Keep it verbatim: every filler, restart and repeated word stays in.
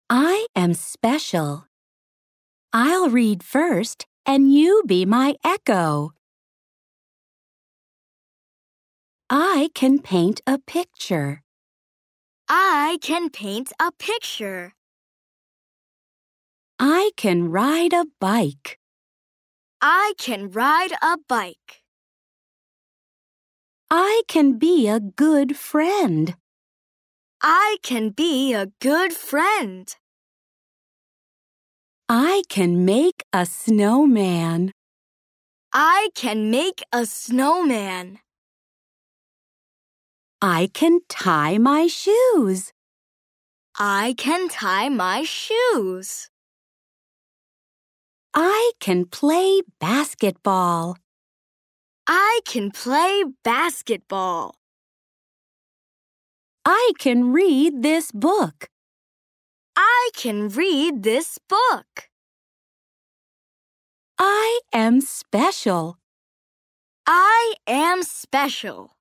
I am special. I'll read first, and you be my echo. I can paint a picture. I can paint a picture. I can ride a bike. I can ride a bike. I can be a good friend. I can be a good friend. I can make a snowman. I can make a snowman. I can tie my shoes. I can tie my shoes. I can play basketball. I can play basketball. I can read this book. I can read this book. I am special. I am special.